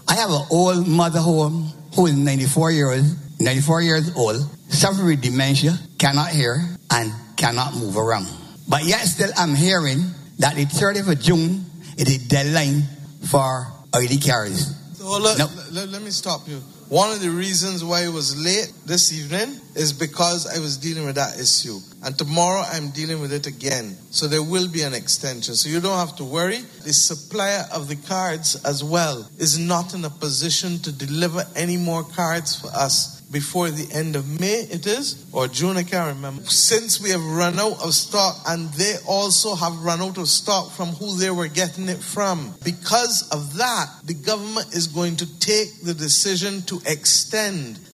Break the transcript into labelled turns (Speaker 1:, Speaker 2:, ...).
Speaker 1: I have an old mother home who is 94 years old, suffering with dementia, cannot hear, and cannot move around. But yet still I'm hearing that the 30th of June is the deadline for ID cards.
Speaker 2: So let me stop you. One of the reasons why I was late this evening is because I was dealing with that issue. And tomorrow I'm dealing with it again. So there will be an extension. So you don't have to worry. The supplier of the cards as well is not in a position to deliver any more cards for us before the end of May, it is, or June, I can't remember. Since we have run out of stock, and they also have run out of stock from who they were getting it from. Because of that, the government is going to take the decision to extend